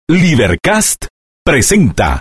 Libercast presenta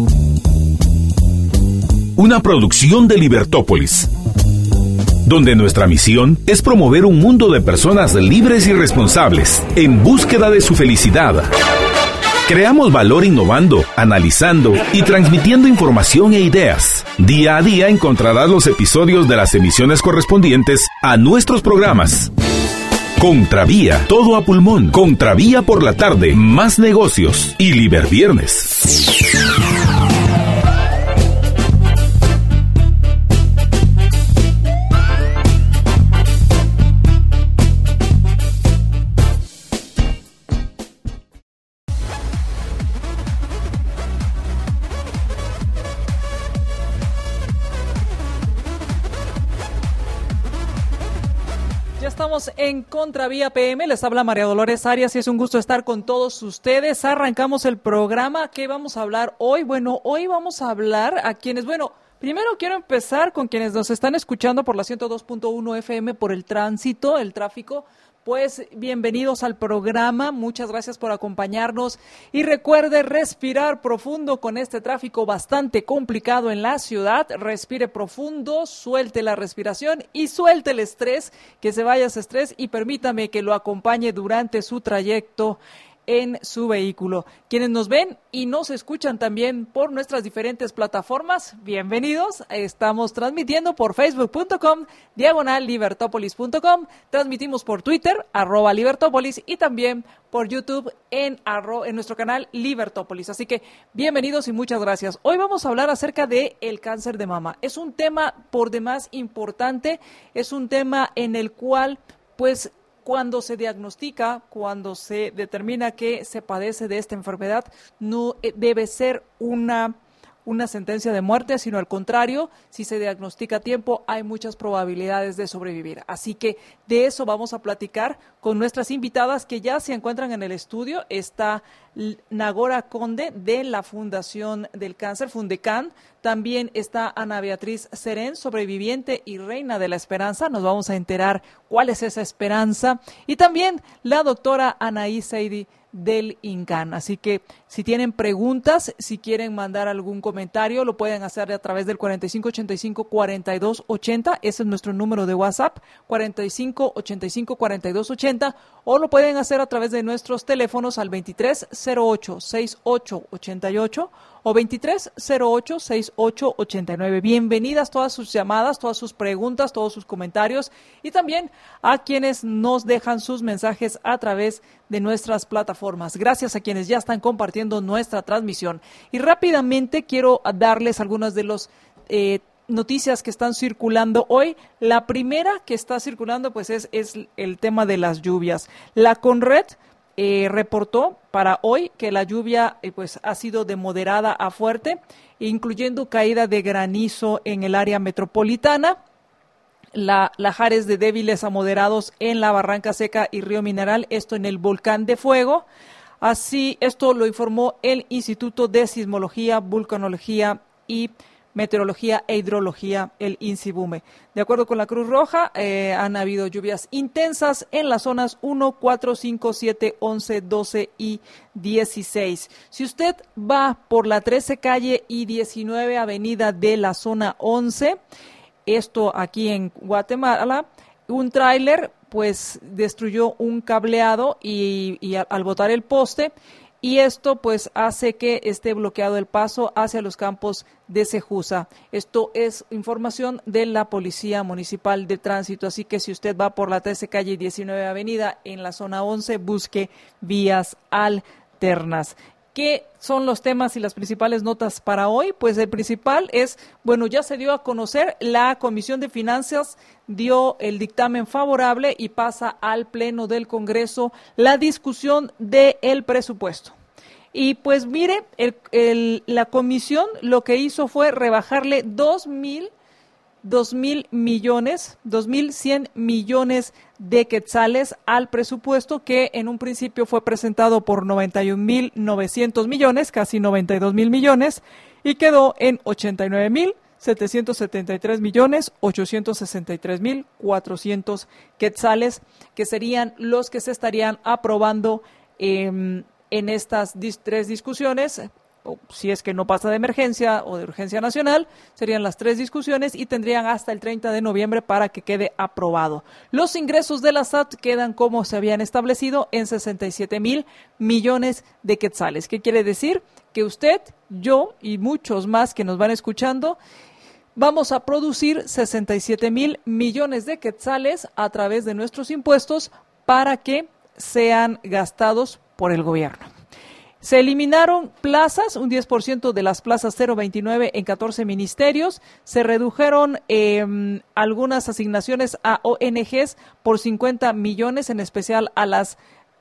una producción de Libertópolis, donde nuestra misión es promover un mundo de personas libres y responsables en búsqueda de su felicidad. Creamos valor innovando, analizando y transmitiendo información e ideas. Día a día encontrarás los episodios de las emisiones correspondientes a nuestros programas. Contravía, todo a pulmón. Contravía por la tarde, más negocios y Liberviernes. Estamos en Contravía PM, les habla María Dolores Arias y es un gusto estar con todos ustedes. Arrancamos el programa. ¿Qué vamos a hablar hoy? Bueno, hoy vamos a hablar a quienes, primero quiero empezar con quienes nos están escuchando por la 102.1 FM por el tránsito, el tráfico. Pues bienvenidos al programa, muchas gracias por acompañarnos y recuerde respirar profundo con este tráfico bastante complicado en la ciudad. Respire profundo, suelte la respiración y suelte el estrés, que se vaya ese estrés y permítame que lo acompañe durante su trayecto en su vehículo. Quienes nos ven y nos escuchan también por nuestras diferentes plataformas, bienvenidos. Estamos transmitiendo por facebook.com/libertopolis.com, transmitimos por Twitter, @Libertopolis, y también por YouTube en nuestro canal Libertópolis. Así que bienvenidos y muchas gracias. Hoy vamos a hablar acerca de el cáncer de mama. Es un tema por demás importante, es un tema en el cual, cuando se diagnostica, cuando se determina que se padece de esta enfermedad, no debe ser una sentencia de muerte, sino al contrario, si se diagnostica a tiempo, hay muchas probabilidades de sobrevivir. Así que de eso vamos a platicar con nuestras invitadas que ya se encuentran en el estudio. Está Nagora Conde de la Fundación del Cáncer, Fundecan. También está Ana Beatriz Serén, sobreviviente y reina de la esperanza. Nos vamos a enterar cuál es esa esperanza. Y también la doctora Anaí Seidi del INCAN. Así que si tienen preguntas, si quieren mandar algún comentario, lo pueden hacer a través del 4585-4280. Ese es nuestro número de WhatsApp, 4585-4280, o lo pueden hacer a través de nuestros teléfonos al 2308-6888 o 2308-6889. Bienvenidas todas sus llamadas, todas sus preguntas, todos sus comentarios y también a quienes nos dejan sus mensajes a través de nuestras plataformas. Gracias a quienes ya están compartiendo nuestra transmisión. Y rápidamente quiero darles algunas de los noticias que están circulando hoy. La primera que está circulando es el tema de las lluvias. La Conred reportó para hoy que la lluvia ha sido de moderada a fuerte, incluyendo caída de granizo en el área metropolitana. Lajares de débiles a moderados en la Barranca Seca y Río Mineral, esto en el Volcán de Fuego. Así, esto lo informó el Instituto de Sismología, Vulcanología y Meteorología e Hidrología, el INSIBUME. De acuerdo con la Cruz Roja, han habido lluvias intensas en las zonas 1, 4, 5, 7, 11, 12 y 16. Si usted va por la 13 calle y 19 avenida de la zona 11, esto aquí en Guatemala, un tráiler destruyó un cableado y al botar el poste, y esto hace que esté bloqueado el paso hacia los campos de Cejusa. Esto es información de la Policía Municipal de Tránsito, así que si usted va por la 13 calle y 19 avenida en la zona 11, busque vías alternas. ¿Qué son los temas y las principales notas para hoy? El principal es, ya se dio a conocer, la Comisión de Finanzas dio el dictamen favorable y pasa al Pleno del Congreso la discusión del presupuesto. Y mire, la comisión lo que hizo fue rebajarle 2.100 millones de quetzales al presupuesto, que en un principio fue presentado por 91.900 millones, casi 92.000 millones, y quedó en 89.773.863.400 quetzales, que serían los que se estarían aprobando en estas tres discusiones. Si es que no pasa de emergencia o de urgencia nacional, serían las tres discusiones y tendrían hasta el 30 de noviembre para que quede aprobado. Los ingresos de la SAT quedan como se habían establecido en 67,000 millones de quetzales. ¿Qué quiere decir? Que usted, yo y muchos más que nos van escuchando vamos a producir 67,000 millones de quetzales a través de nuestros impuestos para que sean gastados por el gobierno. Se eliminaron plazas, un 10% de las plazas 029 en 14 ministerios. Se redujeron algunas asignaciones a ONGs por 50 millones, en especial a las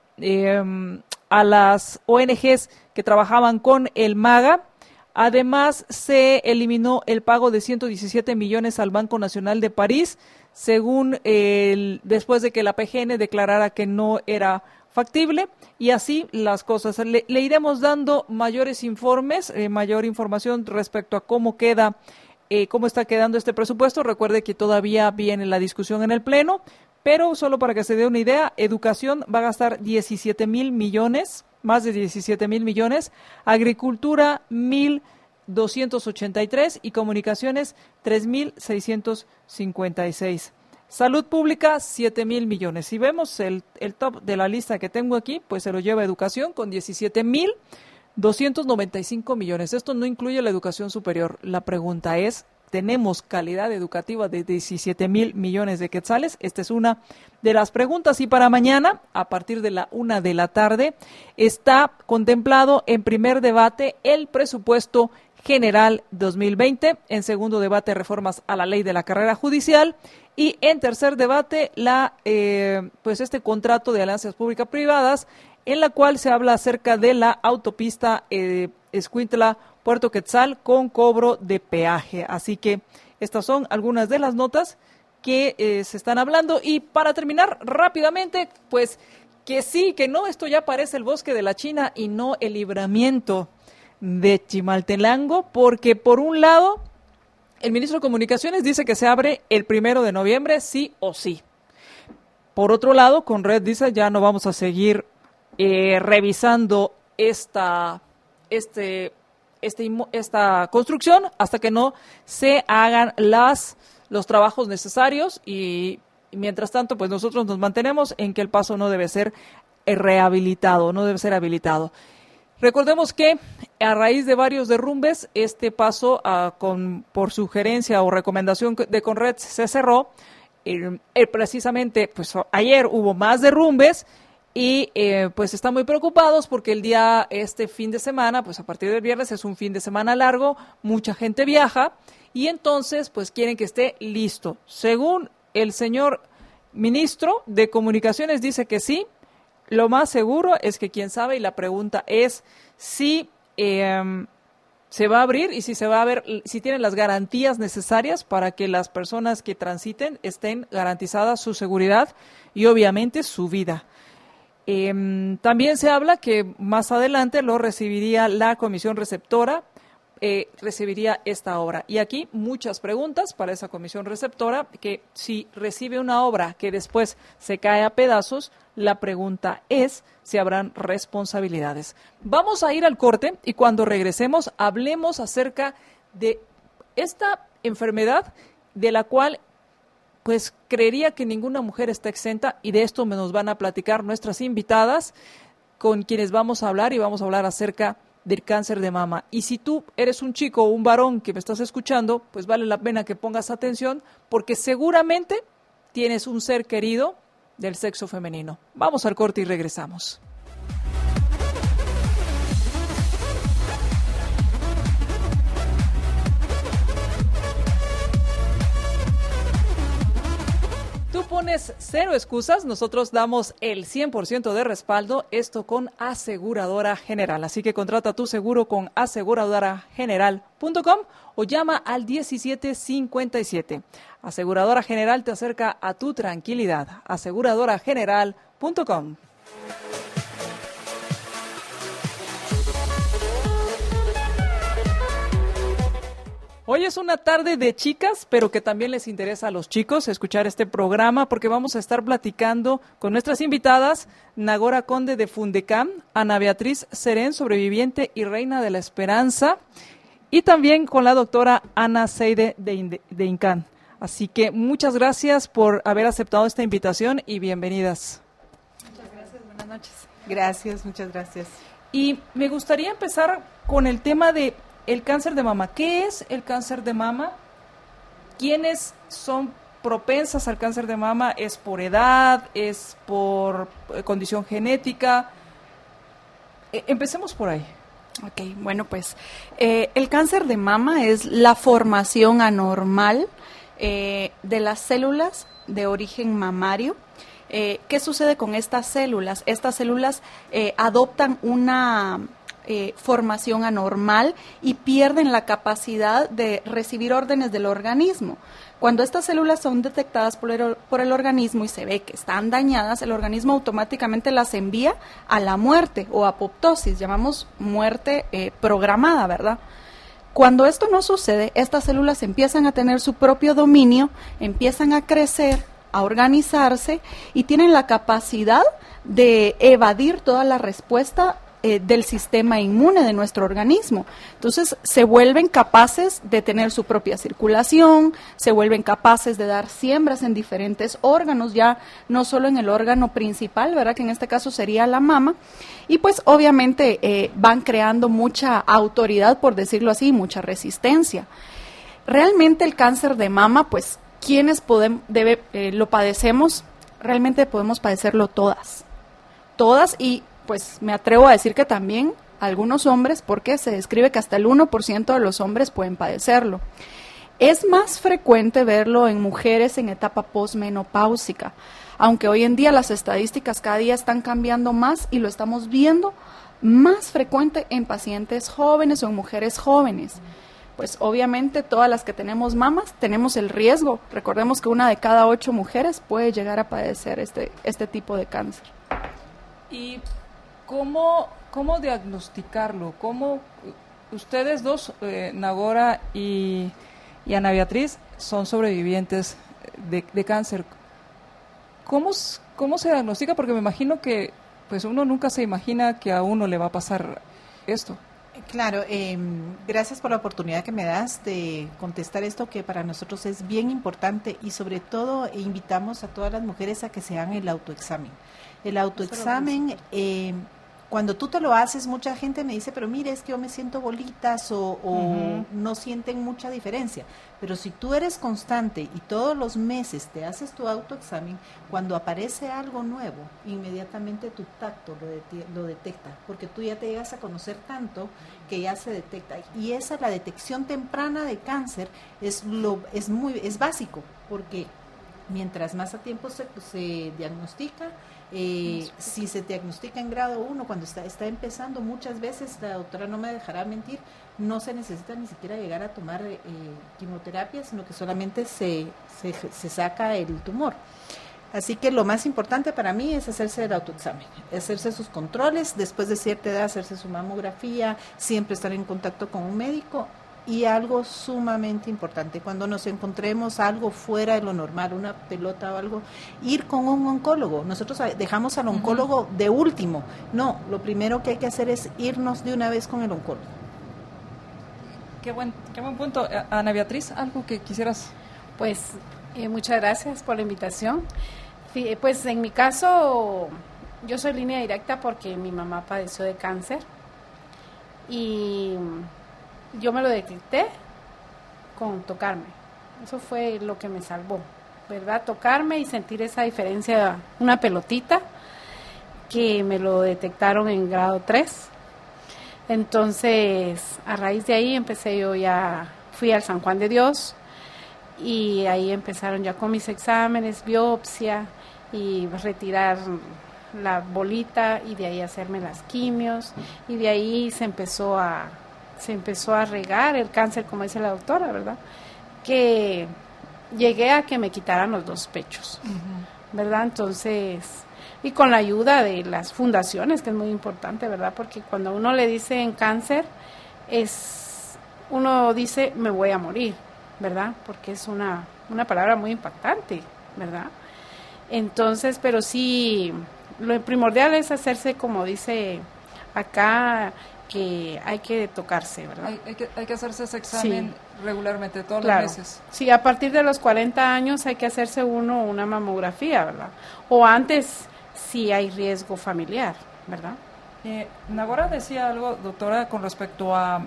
ONGs que trabajaban con el MAGA. Además, se eliminó el pago de 117 millones al Banco Nacional de París, según después de que la PGN declarara que no era factible, y así las cosas. Le iremos dando mayores informes, mayor información respecto a cómo está quedando este presupuesto. Recuerde que todavía viene la discusión en el Pleno, pero solo para que se dé una idea, educación va a gastar 17,000 millones, más de 17,000 millones, agricultura 1,283 y comunicaciones 3,656. Salud pública, 7,000 millones. Si vemos el top de la lista que tengo aquí, pues se lo lleva educación con 17,295 millones. Esto no incluye la educación superior. La pregunta es, ¿tenemos calidad educativa de 17,000 millones de quetzales? Esta es una de las preguntas. Y para mañana, a partir de la 1 de la tarde, está contemplado en primer debate el presupuesto general 2020, en segundo debate reformas a la ley de la carrera judicial y en tercer debate este contrato de alianzas público-privadas, en la cual se habla acerca de la autopista Escuintla-Puerto Quetzal con cobro de peaje. Así que estas son algunas de las notas que se están hablando. Y para terminar rápidamente, pues que sí, que no, esto ya parece el bosque de la China y no el libramiento de Chimaltenango, porque por un lado el ministro de Comunicaciones dice que se abre el 1 de noviembre sí o sí. Por otro lado, Conred dice ya no vamos a seguir revisando esta construcción hasta que no se hagan los trabajos necesarios y mientras tanto pues nosotros nos mantenemos en que el paso no debe ser rehabilitado, no debe ser habilitado. Recordemos que a raíz de varios derrumbes, este paso por sugerencia o recomendación de Conred se cerró. Precisamente, pues ayer hubo más derrumbes y pues están muy preocupados porque este fin de semana, pues a partir del viernes es un fin de semana largo, mucha gente viaja y entonces pues quieren que esté listo. Según el señor ministro de Comunicaciones dice que sí. Lo más seguro es que quién sabe, y la pregunta es si se va a abrir y si se va a ver, si tienen las garantías necesarias para que las personas que transiten estén garantizadas su seguridad y obviamente su vida. También se habla que más adelante lo recibiría la comisión receptora, recibiría esta obra. Y aquí muchas preguntas para esa comisión receptora, que si recibe una obra que después se cae a pedazos, la pregunta es si habrán responsabilidades. Vamos a ir al corte y cuando regresemos hablemos acerca de esta enfermedad de la cual pues creería que ninguna mujer está exenta, y de esto nos van a platicar nuestras invitadas con quienes vamos a hablar, y vamos a hablar acerca del cáncer de mama. Y si tú eres un chico o un varón que me estás escuchando, pues vale la pena que pongas atención porque seguramente tienes un ser querido del sexo femenino. Vamos al corte y regresamos. Tú pones cero excusas, nosotros damos el 100% de respaldo, esto con Aseguradora General. Así que contrata tu seguro con aseguradorageneral.com o llama al 1757. Aseguradora General te acerca a tu tranquilidad. aseguradorageneral.com. Hoy es una tarde de chicas, pero que también les interesa a los chicos escuchar este programa porque vamos a estar platicando con nuestras invitadas, Nagora Conde de Fundecam, Ana Beatriz Serén, sobreviviente y reina de la esperanza, y también con la doctora Ana Seide de INCAN. Así que muchas gracias por haber aceptado esta invitación y bienvenidas. Muchas gracias, buenas noches. Gracias, muchas gracias. Y me gustaría empezar con el tema de el cáncer de mama. ¿Qué es el cáncer de mama? ¿Quiénes son propensas al cáncer de mama? ¿Es por edad? ¿Es por condición genética? Empecemos por ahí. Ok, bueno, pues el cáncer de mama es la formación anormal de las células de origen mamario. ¿Qué sucede con estas células? Estas células adoptan una formación anormal y pierden la capacidad de recibir órdenes del organismo. Cuando estas células son detectadas por el organismo y se ve que están dañadas, el organismo automáticamente las envía a la muerte o apoptosis, llamamos muerte programada, ¿verdad? Cuando esto no sucede, estas células empiezan a tener su propio dominio, empiezan a crecer, a organizarse y tienen la capacidad de evadir toda la respuesta del sistema inmune de nuestro organismo. Entonces se vuelven capaces de tener su propia circulación, se vuelven capaces de dar siembras en diferentes órganos, ya no solo en el órgano principal, ¿verdad? Que en este caso sería la mama, y pues obviamente van creando mucha autoridad, por decirlo así, mucha resistencia. Realmente el cáncer de mama, pues quienes lo padecemos, realmente podemos padecerlo todas y pues me atrevo a decir que también algunos hombres, porque se describe que hasta el 1% de los hombres pueden padecerlo. Es más frecuente verlo en mujeres en etapa posmenopáusica, aunque hoy en día las estadísticas cada día están cambiando más y lo estamos viendo más frecuente en pacientes jóvenes o en mujeres jóvenes. Pues obviamente todas las que tenemos mamas tenemos el riesgo. Recordemos que 1 de cada 8 mujeres puede llegar a padecer este tipo de cáncer. ¿Y cómo diagnosticarlo? ¿Cómo ustedes dos, Nagora y Ana Beatriz, son sobrevivientes de cáncer? ¿Cómo se diagnostica? Porque me imagino que pues uno nunca se imagina que a uno le va a pasar esto. Claro, gracias por la oportunidad que me das de contestar esto que para nosotros es bien importante y sobre todo invitamos a todas las mujeres a que se hagan el autoexamen. El autoexamen, cuando tú te lo haces, mucha gente me dice, pero mire, es que yo me siento bolitas o no sienten mucha diferencia. Pero si tú eres constante y todos los meses te haces tu autoexamen, cuando aparece algo nuevo, inmediatamente tu tacto lo detecta, porque tú ya te llegas a conocer tanto que ya se detecta. Y la detección temprana de cáncer es básico, porque mientras más a tiempo se diagnostica, si se diagnostica en grado 1, cuando está empezando, muchas veces, la doctora no me dejará mentir, no se necesita ni siquiera llegar a tomar quimioterapia, sino que solamente se saca el tumor. Así que lo más importante para mí es hacerse el autoexamen, hacerse sus controles, después de cierta edad hacerse su mamografía, siempre estar en contacto con un médico. Y algo sumamente importante, cuando nos encontremos algo fuera de lo normal, una pelota o algo, ir con un oncólogo. Nosotros dejamos al oncólogo de último. No, lo primero que hay que hacer es irnos de una vez con el oncólogo. Qué buen punto. Ana Beatriz, ¿algo que quisieras? Pues muchas gracias por la invitación. Pues en mi caso, yo soy línea directa porque mi mamá padeció de cáncer y yo me lo detecté con tocarme. Eso fue lo que me salvó, ¿verdad? Tocarme y sentir esa diferencia, una pelotita, que me lo detectaron en grado 3. Entonces, a raíz de ahí fui al San Juan de Dios y ahí empezaron ya con mis exámenes, biopsia y retirar la bolita y de ahí hacerme las quimios y de ahí se empezó a regar el cáncer, como dice la doctora, ¿verdad? Que llegué a que me quitaran los 2 pechos, ¿verdad? Entonces, y con la ayuda de las fundaciones, que es muy importante, ¿verdad? Porque cuando a uno le dicen cáncer, uno dice, me voy a morir, ¿verdad? Porque es una palabra muy impactante, ¿verdad? Entonces, pero sí, lo primordial es hacerse, como dice acá, que hay que tocarse, ¿verdad? Hay que hacerse ese examen regularmente, todos los meses. Sí, a partir de los 40 años hay que hacerse uno una mamografía, ¿verdad? O antes, si hay riesgo familiar, ¿verdad? Nagora decía algo, doctora, con respecto a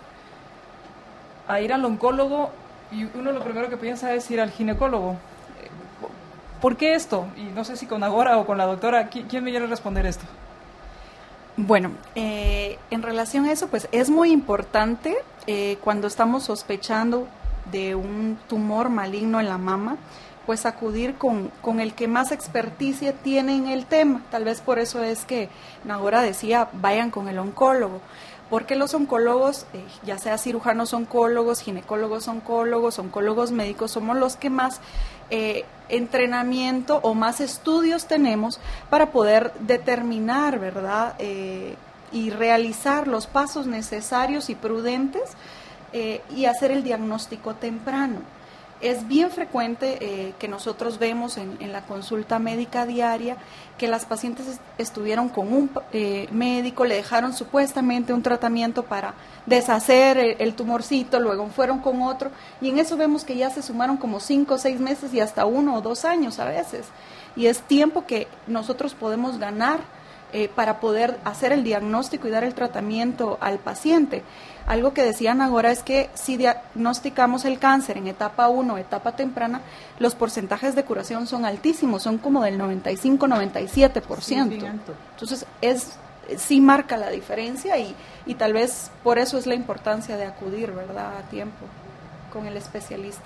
ir al oncólogo, y uno lo primero que piensa es ir al ginecólogo. ¿Por qué esto? Y no sé si con Nagora o con la doctora, ¿quién me quiere responder esto? Bueno, en relación a eso, pues es muy importante cuando estamos sospechando de un tumor maligno en la mama, pues acudir con el que más experticia tiene en el tema. Tal vez por eso es que Nagora decía, vayan con el oncólogo, porque los oncólogos, ya sea cirujanos oncólogos, ginecólogos oncólogos, oncólogos médicos, somos los que más entrenamiento o más estudios tenemos para poder determinar, ¿verdad?, y realizar los pasos necesarios y prudentes y hacer el diagnóstico temprano. Es bien frecuente que nosotros vemos en la consulta médica diaria que las pacientes estuvieron con un médico, le dejaron supuestamente un tratamiento para deshacer el tumorcito, luego fueron con otro, y en eso vemos que ya se sumaron como 5 o 6 meses y hasta 1 o 2 años a veces. Y es tiempo que nosotros podemos ganar para poder hacer el diagnóstico y dar el tratamiento al paciente. Algo que decían ahora es que si diagnosticamos el cáncer en etapa 1, etapa temprana, los porcentajes de curación son altísimos, son como del 95-97%. Sí, entonces, sí marca la diferencia y tal vez por eso es la importancia de acudir, ¿verdad?, a tiempo con el especialista.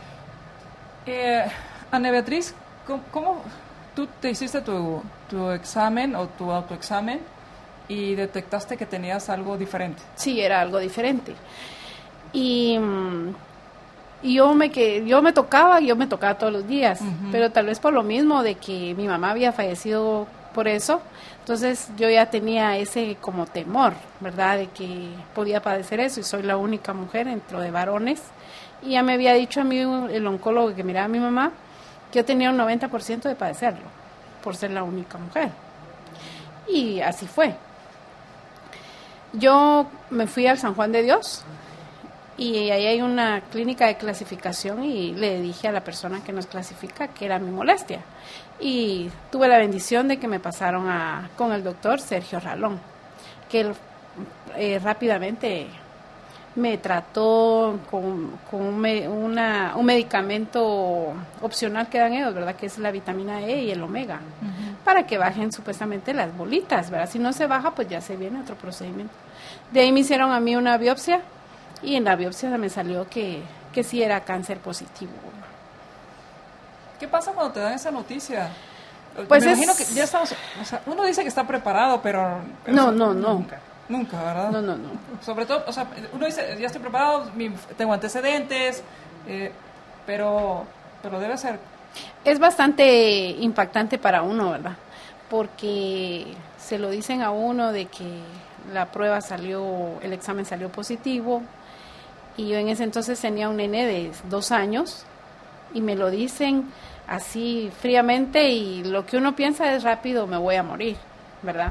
Ana Beatriz, ¿cómo tú te hiciste tu examen o tu autoexamen y detectaste que tenías algo diferente? Sí, era algo diferente. Y yo me tocaba todos los días, pero tal vez por lo mismo de que mi mamá había fallecido por eso, entonces yo ya tenía ese como temor, ¿verdad?, de que podía padecer eso, y soy la única mujer dentro de varones, y ya me había dicho a mí el oncólogo que miraba a mi mamá que yo tenía un 90% de padecerlo, por ser la única mujer. Y así fue. Yo me fui al San Juan de Dios y ahí hay una clínica de clasificación y le dije a la persona que nos clasifica que era mi molestia. Y tuve la bendición de que me pasaron con el doctor Sergio Ralón, que él rápidamente me trató con un medicamento opcional que dan ellos, ¿verdad?, que es la vitamina E y el omega, para que bajen supuestamente las bolitas, ¿verdad? Si no se baja, pues ya se viene otro procedimiento. De ahí me hicieron a mí una biopsia y en la biopsia me salió que sí era cáncer positivo. ¿Qué pasa cuando te dan esa noticia? Pues me imagino que ya estamos, o sea, uno dice que está preparado, pero no. Nunca, ¿verdad? No. Sobre todo, o sea, uno dice, ya estoy preparado, tengo antecedentes, pero debe ser. Es bastante impactante para uno, ¿verdad? Porque se lo dicen a uno de que el examen salió positivo, y yo en ese entonces tenía un nene de 2 años, y me lo dicen así fríamente, y lo que uno piensa es rápido, me voy a morir, ¿verdad?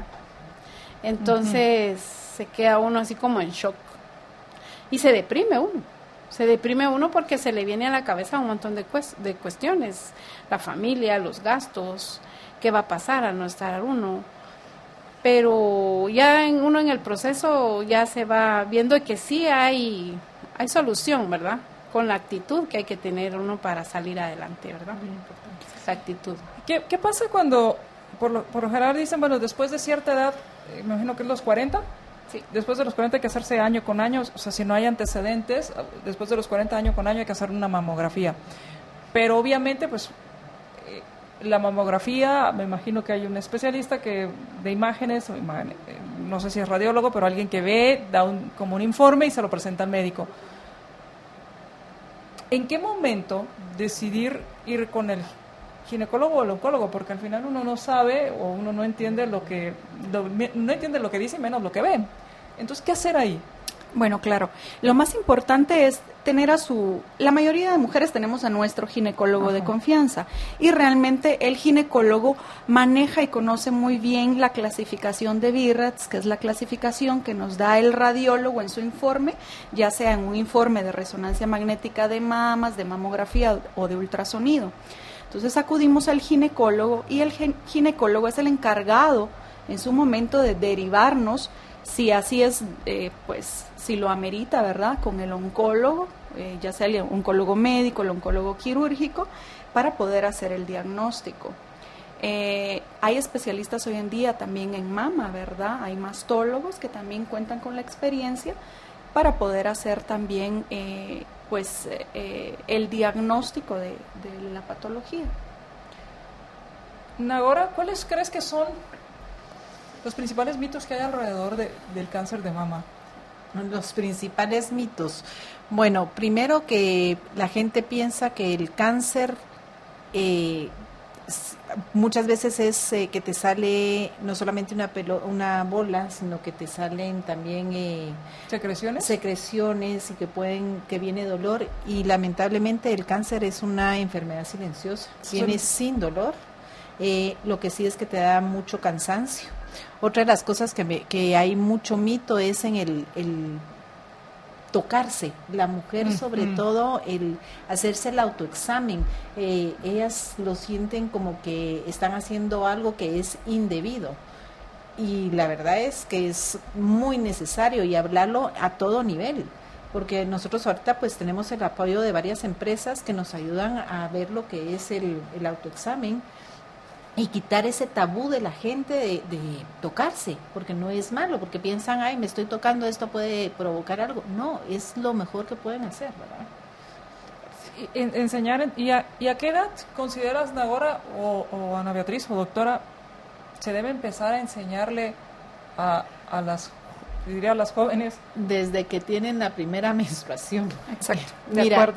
Entonces se queda uno así como en shock y se deprime uno porque se le viene a la cabeza un montón de cuestiones, la familia, los gastos, qué va a pasar al no estar uno, pero ya uno en el proceso ya se va viendo que sí hay solución, ¿verdad?, con la actitud que hay que tener uno para salir adelante, ¿verdad? Muy importante esa actitud. ¿Qué pasa cuando por lo general dicen, bueno, después de cierta edad, me imagino que es los 40, sí, después de los 40 hay que hacerse año con año, o sea, si no hay antecedentes, después de los 40 año con año hay que hacer una mamografía, pero obviamente pues la mamografía, me imagino que hay un especialista de imágenes, no sé si es radiólogo, pero alguien que ve, da como un informe y se lo presenta al médico. ¿En qué momento decidir ir con el ginecólogo o el oncólogo? Porque al final uno no sabe o uno no entiende lo que dice, menos lo que ve. Entonces, ¿qué hacer ahí? Bueno, claro. Lo más importante es tener la mayoría de mujeres tenemos a nuestro ginecólogo de confianza y realmente el ginecólogo maneja y conoce muy bien la clasificación de BIRADS, que es la clasificación que nos da el radiólogo en su informe, ya sea en un informe de resonancia magnética de mamas, de mamografía o de ultrasonido. Entonces acudimos al ginecólogo y el ginecólogo es el encargado en su momento de derivarnos, si así es, pues si lo amerita, ¿verdad?, con el oncólogo, ya sea el oncólogo médico, el oncólogo quirúrgico, para poder hacer el diagnóstico. Hay especialistas hoy en día también en mama, ¿verdad? Hay mastólogos que también cuentan con la experiencia para poder hacer también el diagnóstico de la patología. Nagora, ¿cuáles crees que son los principales mitos que hay alrededor del cáncer de mama? Los principales mitos. Bueno, primero que la gente piensa que el cáncer muchas veces es que te sale no solamente una bola, sino que te salen también secreciones y que viene dolor, y lamentablemente el cáncer es una enfermedad silenciosa, viene sin dolor, lo que sí es que te da mucho cansancio. Otra de las cosas que hay mucho mito es en el tocarse, la mujer sobre todo el hacerse el autoexamen, ellas lo sienten como que están haciendo algo que es indebido, y la verdad es que es muy necesario y hablarlo a todo nivel, porque nosotros ahorita pues tenemos el apoyo de varias empresas que nos ayudan a ver lo que es el autoexamen y quitar ese tabú de la gente de tocarse, porque no es malo, porque piensan, ay, me estoy tocando, esto puede provocar algo. No, es lo mejor que pueden hacer, ¿verdad? Enseñar, ¿y a qué edad consideras, Nagora o Ana Beatriz o doctora, se debe empezar a enseñarle a las jóvenes? Desde que tienen la primera menstruación. Exacto, de acuerdo.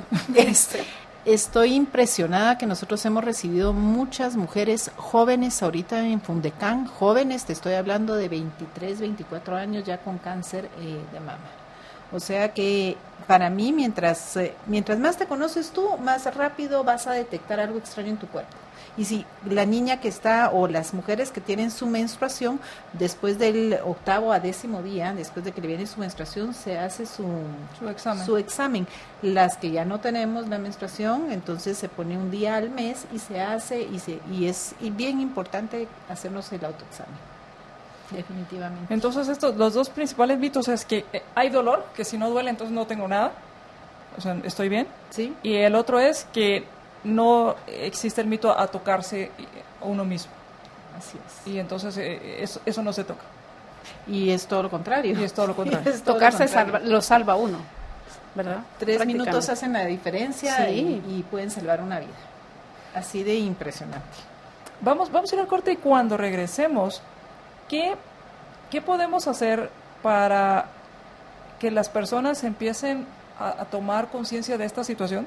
Estoy impresionada que nosotros hemos recibido muchas mujeres jóvenes ahorita en Fundecán, jóvenes, te estoy hablando de 23, 24 años ya con cáncer de mama. O sea que para mí, mientras más te conoces tú, más rápido vas a detectar algo extraño en tu cuerpo. Y si la niña que está, o las mujeres que tienen su menstruación, después del 8º a 10º día, después de que le viene su menstruación, se hace su examen. Las que ya no tenemos la menstruación, entonces se pone un día al mes y se hace, y es bien importante hacernos el autoexamen. Definitivamente. Entonces los dos principales mitos es que hay dolor, que si no duele entonces no tengo nada, o sea, estoy bien. Sí. Y el otro es que no existe el mito a tocarse a uno mismo. Así es. Y entonces eso no se toca. Y es todo lo contrario. Tocarse lo salva uno, ¿verdad? 3 minutos hacen la diferencia, sí. y pueden salvar una vida. Así de impresionante. Vamos a ir al corte, y cuando regresemos, ¿qué podemos hacer para que las personas empiecen a tomar conciencia de esta situación?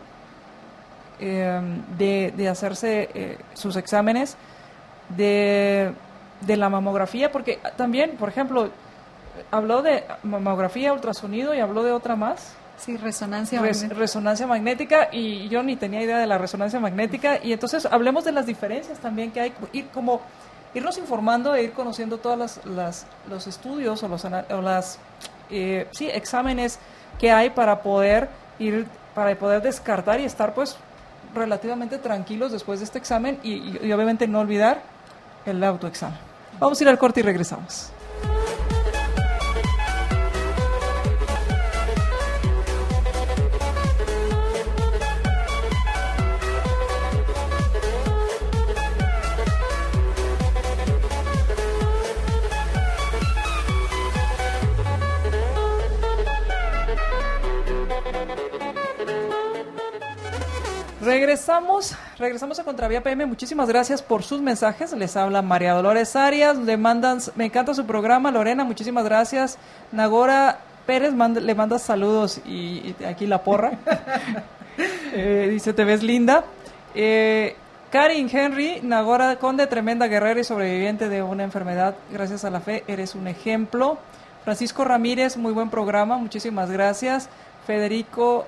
De hacerse sus exámenes, de la mamografía, porque también, por ejemplo, habló de mamografía, ultrasonido, y habló de otra más. Sí, resonancia magnética, y yo ni tenía idea de la resonancia magnética, y entonces hablemos de las diferencias también que hay, irnos informando e ir conociendo todos los estudios o los exámenes que hay para poder descartar y estar pues relativamente tranquilos después de este examen, y obviamente no olvidar el autoexamen. Vamos a ir al corte y regresamos. Regresamos a Contravía PM. Muchísimas gracias por sus mensajes. Les habla María Dolores Arias. Me encanta su programa. Lorena, muchísimas gracias. Nagora Pérez le manda saludos, y aquí la porra. Dice, te ves linda. Karin Henry, Nagora Conde, tremenda guerrera y sobreviviente de una enfermedad. Gracias a la fe, eres un ejemplo. Francisco Ramírez, muy buen programa, muchísimas gracias. Federico,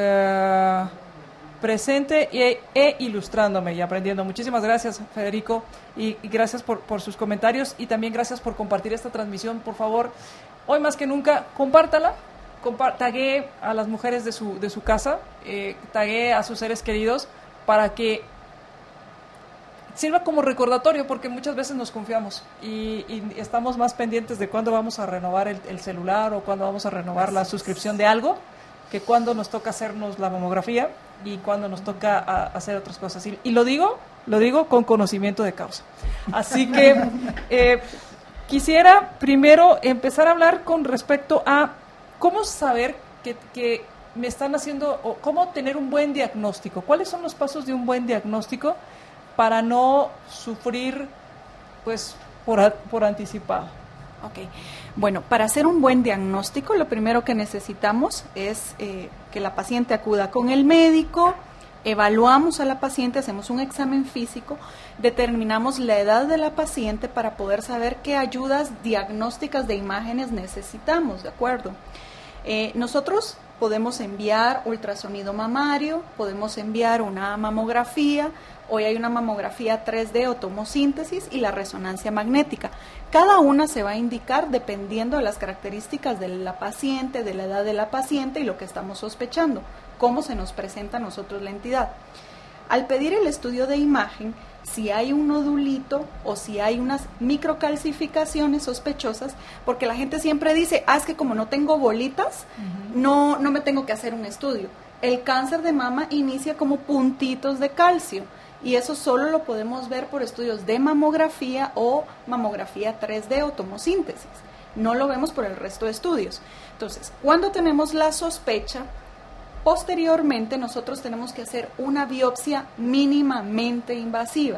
presente e ilustrándome y aprendiendo. Muchísimas gracias, Federico, y gracias por sus comentarios y también gracias por compartir esta transmisión. Por favor, hoy más que nunca, compártala, taguee a las mujeres de su casa, taguee a sus seres queridos para que sirva como recordatorio, porque muchas veces nos confiamos y estamos más pendientes de cuándo vamos a renovar el celular o cuándo vamos a renovar la suscripción de algo, que cuando nos toca hacernos la mamografía y cuando nos toca hacer otras cosas. Y lo digo con conocimiento de causa. Así que quisiera primero empezar a hablar con respecto a cómo saber que me están haciendo, o cómo tener un buen diagnóstico. ¿Cuáles son los pasos de un buen diagnóstico para no sufrir pues por anticipado? Ok, bueno, para hacer un buen diagnóstico, lo primero que necesitamos es que la paciente acuda con el médico, evaluamos a la paciente, hacemos un examen físico, determinamos la edad de la paciente para poder saber qué ayudas diagnósticas de imágenes necesitamos, ¿de acuerdo? Nosotros podemos enviar ultrasonido mamario, podemos enviar una mamografía. Hoy hay una mamografía 3D o tomosíntesis y la resonancia magnética. Cada una se va a indicar dependiendo de las características de la paciente, de la edad de la paciente y lo que estamos sospechando, cómo se nos presenta a nosotros la entidad. Al pedir el estudio de imagen, si hay un nodulito o si hay unas microcalcificaciones sospechosas, porque la gente siempre dice, es que como no tengo bolitas, no me tengo que hacer un estudio. El cáncer de mama inicia como puntitos de calcio. Y eso solo lo podemos ver por estudios de mamografía o mamografía 3D o tomosíntesis. No lo vemos por el resto de estudios. Entonces, cuando tenemos la sospecha, posteriormente nosotros tenemos que hacer una biopsia mínimamente invasiva.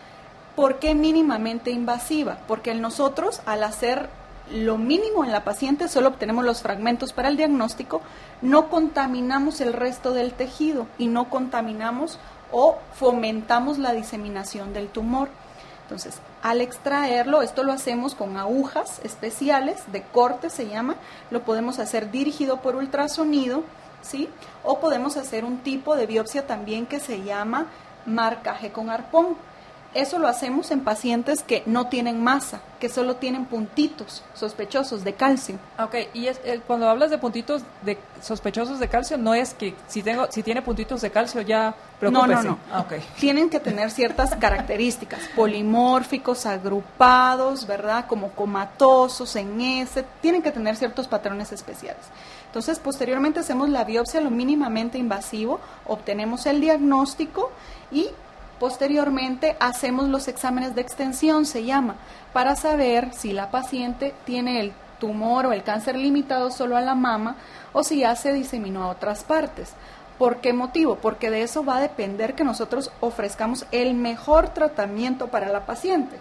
¿Por qué mínimamente invasiva? Porque nosotros, al hacer lo mínimo en la paciente, solo obtenemos los fragmentos para el diagnóstico, no contaminamos el resto del tejido y no contaminamos o fomentamos la diseminación del tumor. Entonces, al extraerlo, esto lo hacemos con agujas especiales, de corte se llama, lo podemos hacer dirigido por ultrasonido, ¿sí? O podemos hacer un tipo de biopsia también que se llama marcaje con arpón. Eso lo hacemos en pacientes que no tienen masa, que solo tienen puntitos sospechosos de calcio. Ok, y cuando hablas de puntitos sospechosos de calcio, no es que si tiene puntitos de calcio ya preocúpese. No. Okay. Tienen que tener ciertas características, polimórficos, agrupados, ¿verdad? Como comatosos, tienen que tener ciertos patrones especiales. Entonces, posteriormente hacemos la biopsia lo mínimamente invasivo, obtenemos el diagnóstico y posteriormente hacemos los exámenes de extensión, se llama, para saber si la paciente tiene el tumor o el cáncer limitado solo a la mama o si ya se diseminó a otras partes. ¿Por qué motivo? Porque de eso va a depender que nosotros ofrezcamos el mejor tratamiento para la paciente.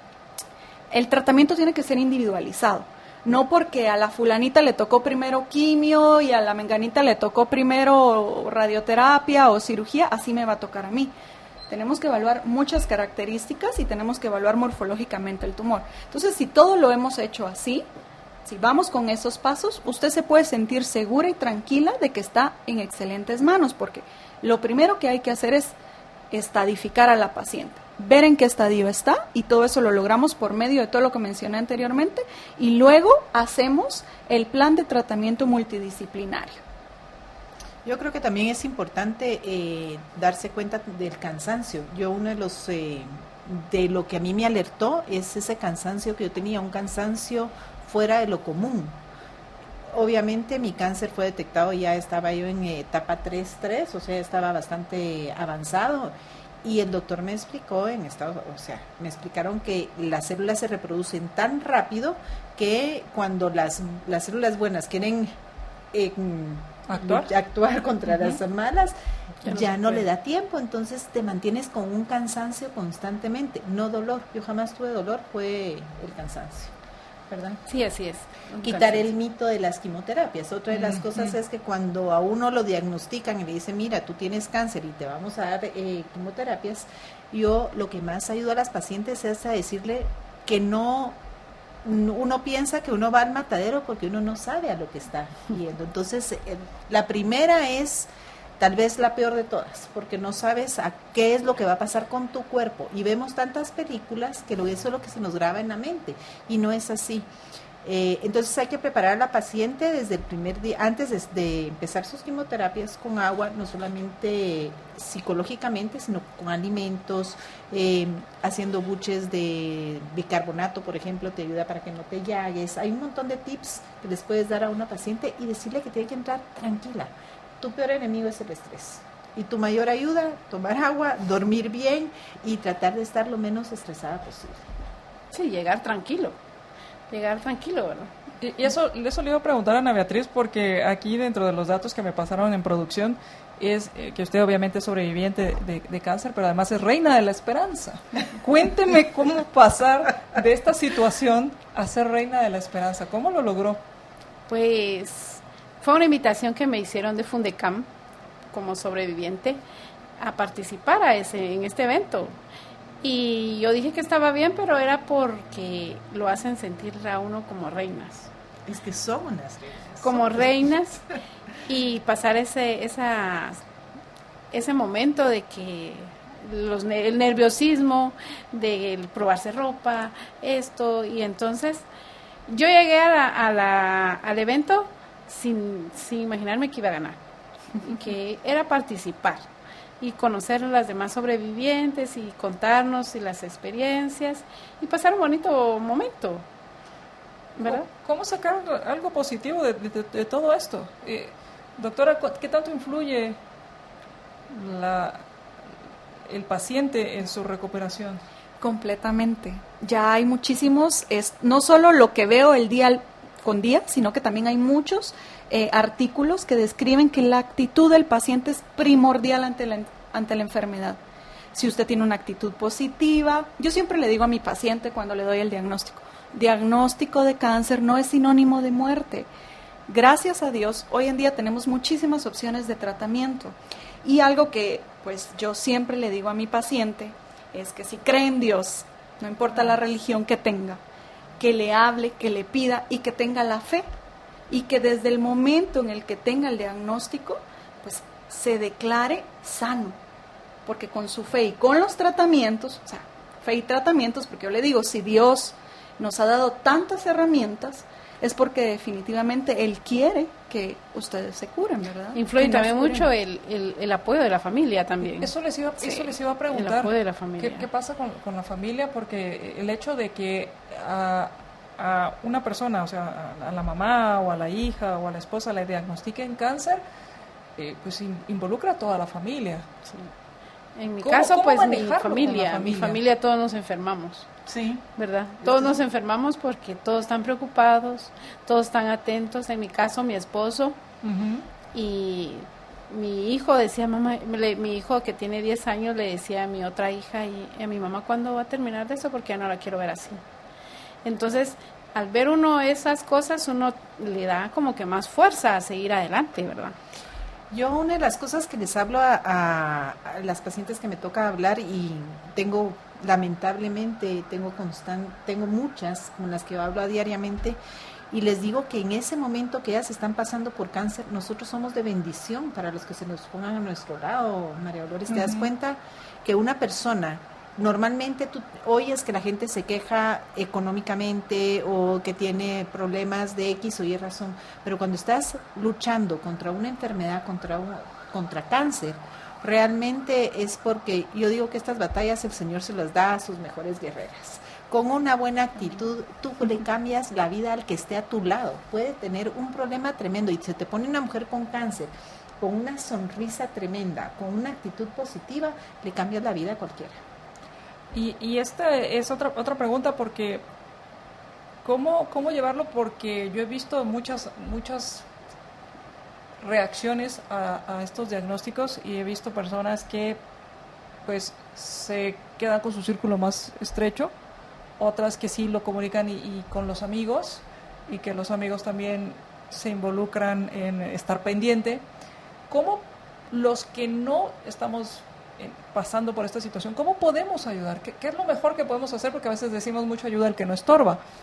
El tratamiento tiene que ser individualizado. No porque a la fulanita le tocó primero quimio y a la menganita le tocó primero radioterapia o cirugía, así me va a tocar a mí. Tenemos que evaluar muchas características y tenemos que evaluar morfológicamente el tumor. Entonces, si todo lo hemos hecho así, si vamos con esos pasos, usted se puede sentir segura y tranquila de que está en excelentes manos, porque lo primero que hay que hacer es estadificar a la paciente, ver en qué estadio está, y todo eso lo logramos por medio de todo lo que mencioné anteriormente, y luego hacemos el plan de tratamiento multidisciplinario. Yo creo que también es importante darse cuenta del cansancio. Yo uno de lo que a mí me alertó es ese cansancio que yo tenía, un cansancio fuera de lo común. Obviamente mi cáncer fue detectado, ya estaba yo en etapa 3-3, o sea, estaba bastante avanzado. Y el doctor me explicó me explicaron que las células se reproducen tan rápido que cuando las células buenas quieren actuar contra las malas, ya no le da tiempo, entonces te mantienes con un cansancio constantemente, no dolor. Yo jamás tuve dolor, fue el cansancio, ¿verdad? Sí, así es. Quitar el mito de las quimioterapias. Otra de las cosas es que cuando a uno lo diagnostican y le dicen, mira, tú tienes cáncer y te vamos a dar quimioterapias, yo lo que más ayudo a las pacientes es a decirle que no uno piensa que uno va al matadero porque uno no sabe a lo que está yendo. Entonces, la primera es tal vez la peor de todas, porque no sabes a qué es lo que va a pasar con tu cuerpo. Y vemos tantas películas que eso es lo que se nos graba en la mente, y no es así. Entonces hay que preparar a la paciente desde el primer día, antes de empezar sus quimioterapias, con agua, no solamente psicológicamente, sino con alimentos, haciendo buches de bicarbonato, por ejemplo, te ayuda para que no te llagues. Hay un montón de tips que les puedes dar a una paciente y decirle que tiene que entrar tranquila. Tu peor enemigo es el estrés. Y tu mayor ayuda, tomar agua, dormir bien y tratar de estar lo menos estresada posible. Sí, llegar tranquilo, ¿verdad? Y eso le iba a preguntar a Ana Beatriz, porque aquí dentro de los datos que me pasaron en producción es que usted obviamente es sobreviviente de cáncer, pero además es reina de la esperanza. Cuénteme cómo pasar de esta situación a ser reina de la esperanza. ¿Cómo lo logró? Pues fue una invitación que me hicieron de Fundecam como sobreviviente a participar en este evento. Y yo dije que estaba bien, pero era porque lo hacen sentir a uno como reinas. Es que son unas reinas. Como reinas, y pasar ese momento de que el nerviosismo, de probarse ropa, esto, y entonces yo llegué al evento sin imaginarme que iba a ganar, que era participar y conocer a las demás sobrevivientes y contarnos y las experiencias y pasar un bonito momento, ¿verdad? ¿Cómo sacar algo positivo de todo esto? Doctora, ¿qué tanto influye el paciente en su recuperación? Completamente. Ya hay muchísimos, no solo lo que veo el día con día, sino que también hay muchos artículos que describen que la actitud del paciente es primordial ante la enfermedad. Si usted tiene una actitud positiva, yo siempre le digo a mi paciente cuando le doy el diagnóstico de cáncer no es sinónimo de muerte. Gracias a Dios, hoy en día tenemos muchísimas opciones de tratamiento. Y algo que pues yo siempre le digo a mi paciente es que si cree en Dios, no importa la religión que tenga, que le hable, que le pida y que tenga la fe, y que desde el momento en el que tenga el diagnóstico, pues se declare sano, porque con su fe y con los tratamientos, o sea, fe y tratamientos, porque yo le digo, si Dios nos ha dado tantas herramientas, es porque definitivamente Él quiere que ustedes se curen, ¿verdad? Influye también mucho el apoyo de la familia también. Eso les iba a preguntar. El apoyo de la familia. ¿Qué pasa con la familia? Porque el hecho de que a una persona, o sea, a la mamá o a la hija o a la esposa le diagnostiquen cáncer, pues involucra a toda la familia. Sí. En mi caso, pues mi familia, todos nos enfermamos. Sí. ¿Verdad? Todos nos enfermamos porque todos están preocupados, todos están atentos. En mi caso, mi esposo y mi hijo decía, mamá, mi hijo que tiene 10 años le decía a mi otra hija y a mi mamá, ¿cuándo va a terminar de eso? Porque ya no la quiero ver así. Entonces, al ver uno esas cosas, uno le da como que más fuerza a seguir adelante, ¿verdad? Yo una de las cosas que les hablo a las pacientes que me toca hablar, y lamentablemente tengo muchas con las que hablo diariamente, y les digo que en ese momento que ellas están pasando por cáncer, nosotros somos de bendición para los que se nos pongan a nuestro lado. María Dolores, ¿te das cuenta que una persona, normalmente tú oyes que la gente se queja económicamente o que tiene problemas de X o Y razón, pero cuando estás luchando contra una enfermedad, contra cáncer, realmente es porque yo digo que estas batallas el Señor se las da a sus mejores guerreras. Con una buena actitud, tú le cambias la vida al que esté a tu lado. Puede tener un problema tremendo y se te pone una mujer con cáncer, con una sonrisa tremenda, con una actitud positiva, le cambias la vida a cualquiera. Y esta es otra pregunta, porque ¿cómo llevarlo? Porque yo he visto muchas reacciones a estos diagnósticos, y he visto personas que pues se quedan con su círculo más estrecho, otras que sí lo comunican y con los amigos, y que los amigos también se involucran en estar pendiente. ¿Cómo los que no estamos pasando por esta situación, cómo podemos ayudar? ¿Qué es lo mejor que podemos hacer? Porque a veces decimos mucho ayuda al que no estorba.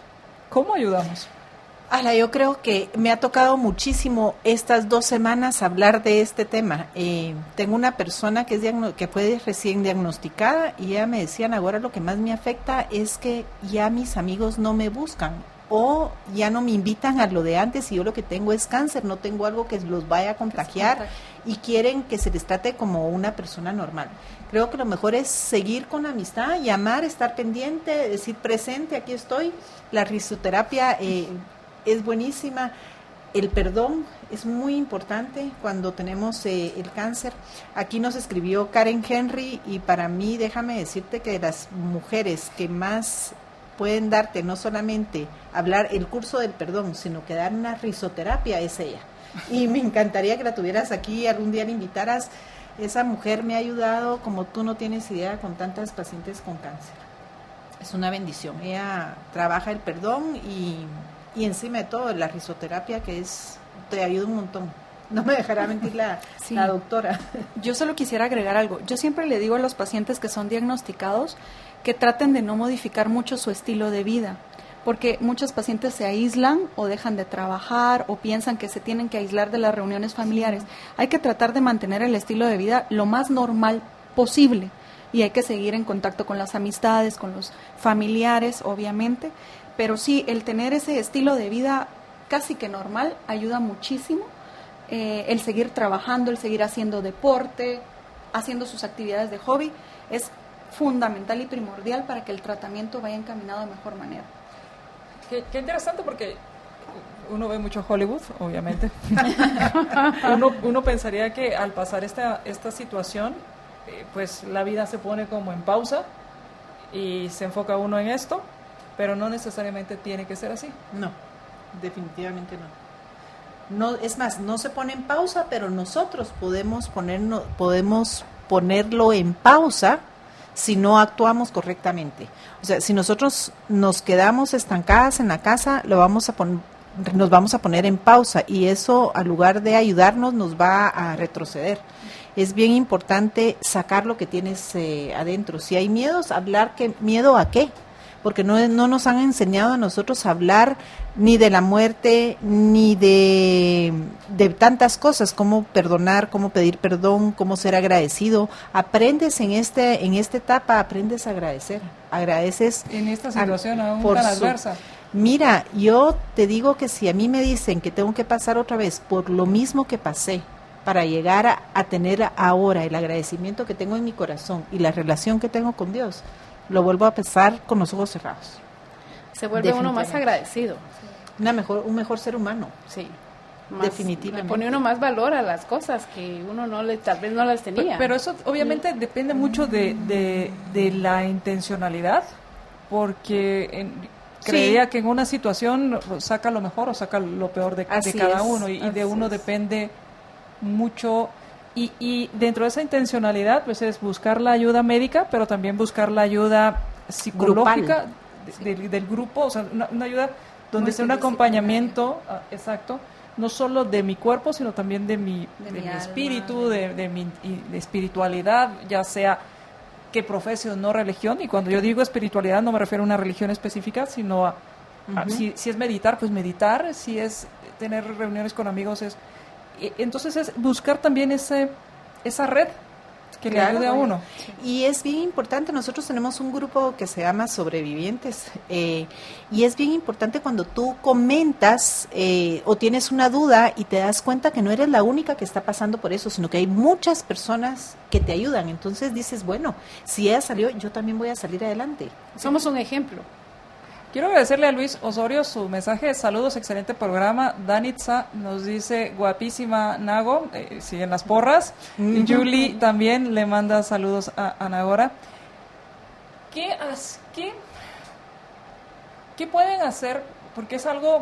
¿Cómo ayudamos? Yo creo que me ha tocado muchísimo estas 2 semanas hablar de este tema. Tengo una persona que fue recién diagnosticada y ella me decía, ahora lo que más me afecta es que ya mis amigos no me buscan o ya no me invitan a lo de antes y yo lo que tengo es cáncer, no tengo algo que los vaya a contagiar y quieren que se les trate como una persona normal. Creo que lo mejor es seguir con la amistad, llamar, estar pendiente, decir presente, aquí estoy. La risoterapia es buenísima. El perdón es muy importante cuando tenemos el cáncer. Aquí nos escribió Karen Henry y para mí, déjame decirte que las mujeres que más pueden darte no solamente hablar el curso del perdón, sino que dar una risoterapia es ella. Y me encantaría que la tuvieras aquí, algún día la invitaras. Esa mujer me ha ayudado como tú no tienes idea con tantas pacientes con cáncer. Es una bendición. Ella trabaja el perdón y encima de todo la risoterapia te ayuda un montón. No me dejará mentir la doctora. Yo solo quisiera agregar algo. Yo siempre le digo a los pacientes que son diagnosticados que traten de no modificar mucho su estilo de vida, porque muchos pacientes se aíslan o dejan de trabajar o piensan que se tienen que aislar de las reuniones familiares. Hay que tratar de mantener el estilo de vida lo más normal posible y hay que seguir en contacto con las amistades, con los familiares, obviamente, pero sí, el tener ese estilo de vida casi que normal ayuda muchísimo. El seguir trabajando, el seguir haciendo deporte, haciendo sus actividades de hobby, es fundamental y primordial para que el tratamiento vaya encaminado de mejor manera. Qué interesante, porque uno ve mucho Hollywood, obviamente. uno pensaría que al pasar esta situación, pues la vida se pone como en pausa y se enfoca uno en esto, pero no necesariamente tiene que ser así. No, definitivamente no. Es más, no se pone en pausa, pero nosotros podemos ponerlo en pausa si no actuamos correctamente. O sea, si nosotros nos quedamos estancadas en la casa, nos vamos a poner en pausa y eso, al lugar de ayudarnos, nos va a retroceder. Es bien importante sacar lo que tienes adentro. Si hay miedos, hablar. ¿Miedo a qué? Porque no nos han enseñado a nosotros a hablar ni de la muerte, ni de tantas cosas, cómo perdonar, cómo pedir perdón, cómo ser agradecido. Aprendes en esta etapa, aprendes a agradecer. Agradeces en esta situación aún tan adversa. Mira, yo te digo que si a mí me dicen que tengo que pasar otra vez por lo mismo que pasé, para llegar a tener ahora el agradecimiento que tengo en mi corazón y la relación que tengo con Dios, lo vuelvo a pasar con los ojos cerrados. Se vuelve uno más agradecido. Un mejor ser humano. Sí. Definitivamente. Le pone uno más valor a las cosas que uno tal vez no las tenía. Pero eso obviamente depende mucho de la intencionalidad, porque creía que en una situación saca lo mejor o saca lo peor de cada uno, y de uno depende mucho. Y dentro de esa intencionalidad, pues es buscar la ayuda médica, pero también buscar la ayuda psicológica del grupo, o sea, una ayuda donde sea un acompañamiento, exacto, no solo de mi cuerpo, sino también de mi espíritu, de mi espiritualidad, ya sea que profese o no religión. Y cuando yo digo espiritualidad no me refiero a una religión específica, sino si es meditar, pues meditar, si es tener reuniones con amigos, entonces es buscar también esa red que le ayude a uno. Y es bien importante, nosotros tenemos un grupo que se llama Sobrevivientes, y es bien importante cuando tú comentas o tienes una duda y te das cuenta que no eres la única que está pasando por eso, sino que hay muchas personas que te ayudan. Entonces dices, bueno, si ella salió, yo también voy a salir adelante. Somos un ejemplo. Quiero agradecerle a Luis Osorio su mensaje. Saludos, excelente programa. Danitza nos dice, guapísima Nago, siguen las porras. Julie también le manda saludos a Nagora. ¿Qué pueden hacer? Porque es algo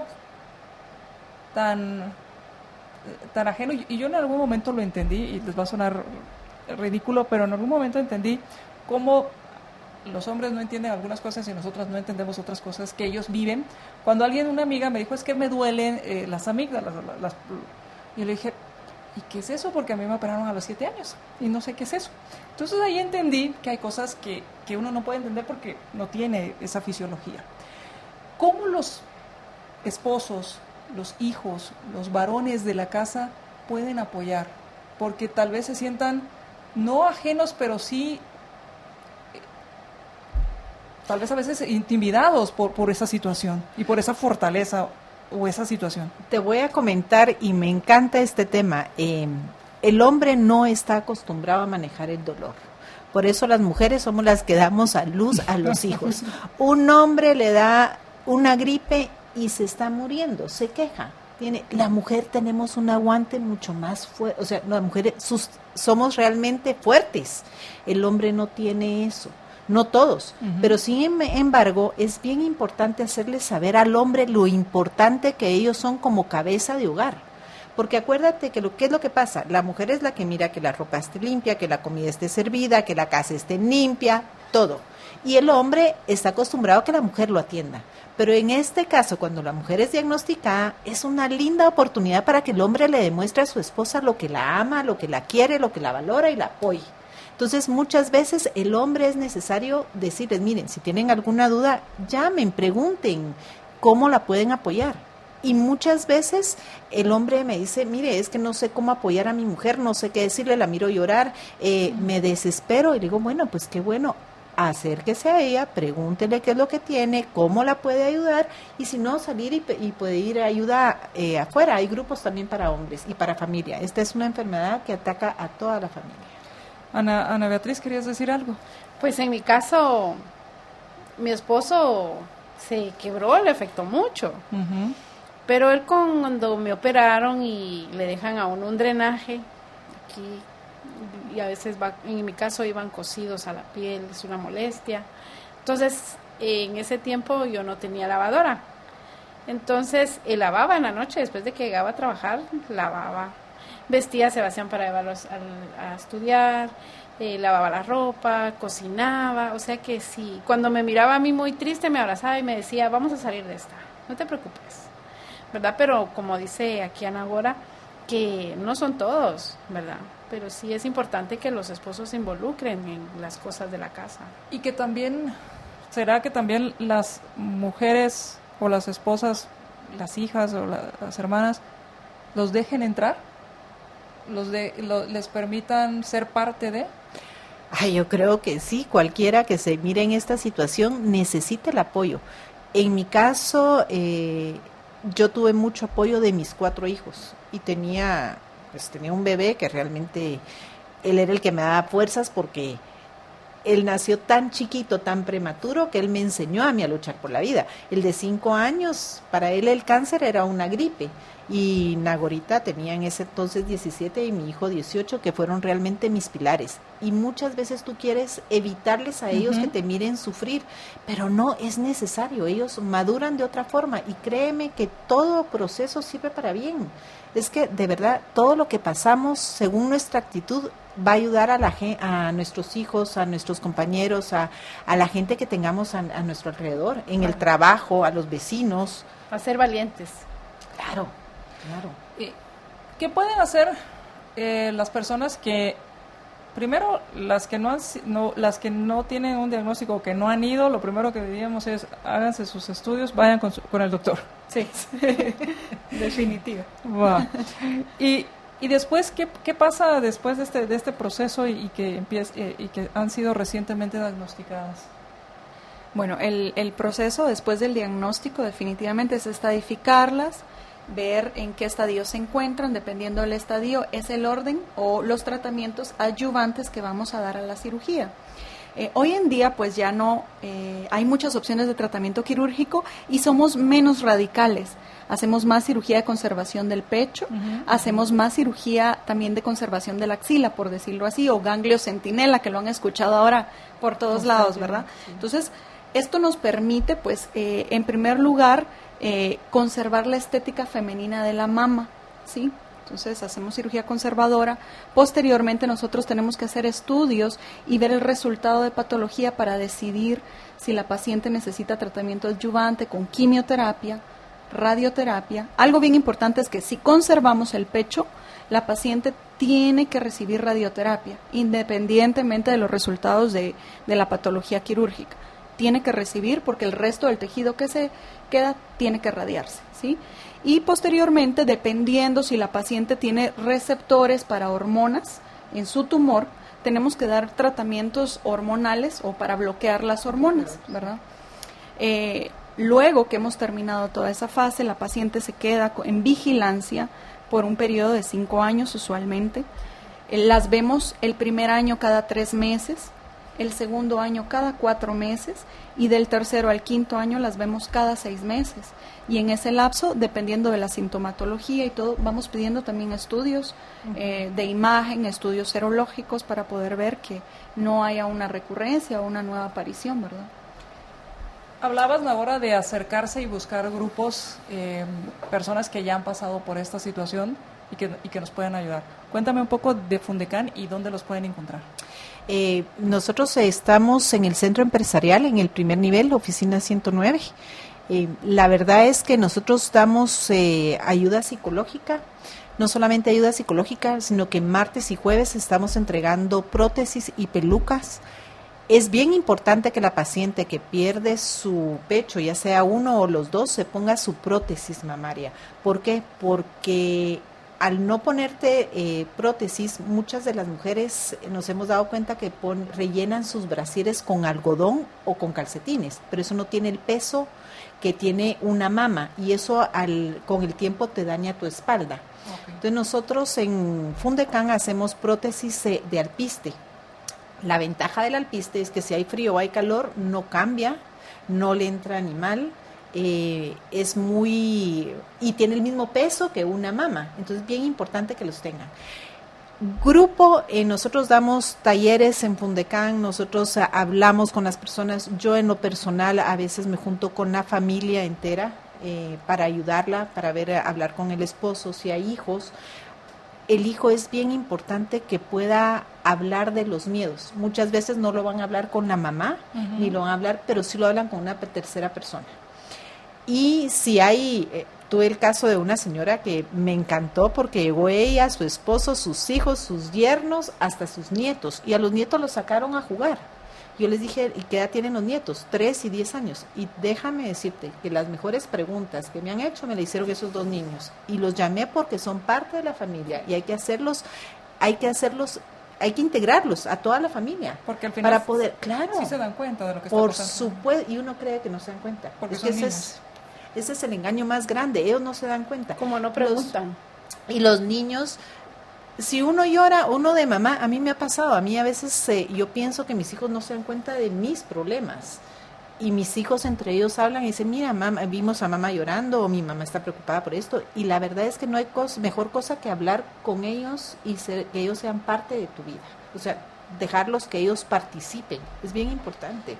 tan ajeno, y yo en algún momento lo entendí, y les va a sonar ridículo, pero en algún momento entendí cómo los hombres no entienden algunas cosas y nosotras no entendemos otras cosas que ellos viven. Cuando una amiga me dijo, es que me duelen las amígdalas, y yo le dije, ¿y qué es eso? Porque a mí me operaron a los 7 años y no sé qué es eso. Entonces ahí entendí que hay cosas que uno no puede entender porque no tiene esa fisiología. ¿Cómo los esposos, los hijos, los varones de la casa pueden apoyar? Porque tal vez se sientan no ajenos, pero sí tal vez a veces intimidados por esa situación y por esa fortaleza o esa situación. Te voy a comentar, y me encanta este tema. El hombre no está acostumbrado a manejar el dolor. Por eso las mujeres somos las que damos a luz a los hijos. Un hombre le da una gripe y se está muriendo, se queja. La mujer tenemos un aguante mucho más fuerte, o sea, las mujeres somos realmente fuertes. El hombre no tiene eso. No todos, pero sin embargo es bien importante hacerle saber al hombre lo importante que ellos son como cabeza de hogar. Porque acuérdate que ¿qué es lo que pasa? La mujer es la que mira que la ropa esté limpia, que la comida esté servida, que la casa esté limpia, todo. Y el hombre está acostumbrado a que la mujer lo atienda. Pero en este caso, cuando la mujer es diagnosticada, es una linda oportunidad para que el hombre le demuestre a su esposa lo que la ama, lo que la quiere, lo que la valora y la apoye. Entonces, muchas veces el hombre es necesario decirles, miren, si tienen alguna duda, llamen, pregunten cómo la pueden apoyar. Y muchas veces el hombre me dice, mire, es que no sé cómo apoyar a mi mujer, no sé qué decirle, la miro llorar, me desespero. Y le digo, bueno, pues qué bueno, acérquese a ella, pregúntele qué es lo que tiene, cómo la puede ayudar, y si no, salir y pedir ayuda afuera. Hay grupos también para hombres y para familia. Esta es una enfermedad que ataca a toda la familia. Ana Beatriz, ¿querías decir algo? Pues en mi caso, mi esposo se quebró, le afectó mucho. Pero él cuando me operaron y le dejan a uno un drenaje aquí, y a veces en mi caso iban cosidos a la piel, es una molestia. Entonces, en ese tiempo yo no tenía lavadora. Entonces, él lavaba en la noche, después de que llegaba a trabajar, lavaba. Vestía a Sebastián para llevarlos a estudiar, lavaba la ropa, cocinaba, o sea que sí. Cuando me miraba a mí muy triste, me abrazaba y me decía, vamos a salir de esta, no te preocupes, ¿verdad? Pero como dice aquí Ana Gora, que no son todos, ¿verdad? Pero sí es importante que los esposos se involucren en las cosas de la casa. Y que también, ¿será que también las mujeres o las esposas, las hijas o las hermanas, los dejen entrar? ¿Les permitan ser parte de? Ay, yo creo que sí, cualquiera que se mire en esta situación necesita el apoyo. En mi caso, yo tuve mucho apoyo de mis 4 hijos y tenía un bebé que realmente él era el que me daba fuerzas, porque él nació tan chiquito, tan prematuro, que él me enseñó a mí a luchar por la vida. El de 5 años, para él el cáncer era una gripe. Y Nagorita tenía en ese entonces 17 y mi hijo 18, que fueron realmente mis pilares. Y muchas veces tú quieres evitarles a ellos que te miren sufrir, pero no es necesario. Ellos maduran de otra forma y créeme que todo proceso sirve para bien. Es que de verdad todo lo que pasamos según nuestra actitud va a ayudar a nuestros hijos, a nuestros compañeros, a la gente que tengamos a nuestro alrededor, en el trabajo, a los vecinos. A ser valientes. Claro. ¿Qué pueden hacer las personas que, primero, las que no tienen un diagnóstico, que no han ido? Lo primero que diríamos es, háganse sus estudios, vayan con el doctor. Sí, definitivo. Wow. Y después, ¿qué pasa después de este proceso y que han sido recientemente diagnosticadas? Bueno, el proceso después del diagnóstico definitivamente es estadificarlas, ver en qué estadio se encuentran, dependiendo del estadio, es el orden o los tratamientos adyuvantes que vamos a dar a la cirugía. Hoy en día pues ya no hay muchas opciones de tratamiento quirúrgico y somos menos radicales. Hacemos más cirugía de conservación del pecho, hacemos más cirugía también de conservación de la axila, por decirlo así, o ganglio centinela, que lo han escuchado ahora por todos lados, ¿verdad? Sí. Entonces, esto nos permite, pues, en primer lugar, conservar la estética femenina de la mama, ¿sí? Entonces hacemos cirugía conservadora. Posteriormente nosotros tenemos que hacer estudios y ver el resultado de patología para decidir si la paciente necesita tratamiento adyuvante con quimioterapia, radioterapia. Algo bien importante es que si conservamos el pecho, la paciente tiene que recibir radioterapia, independientemente de los resultados de la patología quirúrgica. tiene que recibir porque el resto del tejido que se queda tiene que radiarse, ¿sí? Y posteriormente, dependiendo si la paciente tiene receptores para hormonas en su tumor, tenemos que dar tratamientos hormonales o para bloquear las hormonas, ¿verdad? Luego que hemos terminado toda esa fase, la paciente se queda en vigilancia por un periodo de 5 años usualmente. Las vemos el primer año cada 3 meses, el segundo año cada 4 meses y del tercero al quinto año las vemos cada 6 meses. Y en ese lapso, dependiendo de la sintomatología y todo, vamos pidiendo también estudios de imagen, estudios serológicos para poder ver que no haya una recurrencia o una nueva aparición, ¿verdad? Hablabas ahora de acercarse y buscar grupos, personas que ya han pasado por esta situación y que nos pueden ayudar. Cuéntame un poco de Fundecan y dónde los pueden encontrar. Nosotros estamos en el centro empresarial, en el primer nivel, oficina 109. La verdad es que nosotros damos ayuda psicológica, no solamente ayuda psicológica, sino que martes y jueves estamos entregando prótesis y pelucas. Es bien importante que la paciente que pierde su pecho, ya sea uno o los dos, se ponga su prótesis mamaria. ¿Por qué? Porque al no ponerte prótesis, muchas de las mujeres nos hemos dado cuenta que rellenan sus brasieres con algodón o con calcetines, pero eso no tiene el peso que tiene una mama y eso con el tiempo te daña tu espalda. Okay. Entonces nosotros en Fundecan hacemos prótesis de alpiste. La ventaja del alpiste es que si hay frío o hay calor no cambia, no le entra animal. Es y tiene el mismo peso que una mama, entonces bien importante que los tengan. Grupo, nosotros damos talleres en Fundecan, nosotros hablamos con las personas, yo en lo personal a veces me junto con la familia entera para ayudarla, para hablar con el esposo, si hay hijos. El hijo es bien importante que pueda hablar de los miedos. Muchas veces no lo van a hablar con la mamá, ni lo van a hablar, pero sí lo hablan con una tercera persona. Y si tuve el caso de una señora que me encantó porque llegó ella, su esposo, sus hijos, sus yernos, hasta sus nietos. Y a los nietos los sacaron a jugar. Yo les dije, ¿y qué edad tienen los nietos? 3 y 10 años. Y déjame decirte que las mejores preguntas que me han hecho me las hicieron esos 2 niños. Y los llamé porque son parte de la familia y hay que integrarlos a toda la familia. Porque al final para poder, claro, sí se dan cuenta de lo que está pasando. Por supuesto, y uno cree que no se dan cuenta. Porque ese es el engaño más grande, ellos no se dan cuenta. Como no preguntan. Y los niños, si uno llora, uno de mamá, a mí me ha pasado, a mí a veces yo pienso que mis hijos no se dan cuenta de mis problemas. Y mis hijos entre ellos hablan y dicen, mira, mamá, vimos a mamá llorando o mi mamá está preocupada por esto. Y la verdad es que no hay mejor cosa que hablar con ellos y que ellos sean parte de tu vida. O sea, dejarlos que ellos participen. Es bien importante.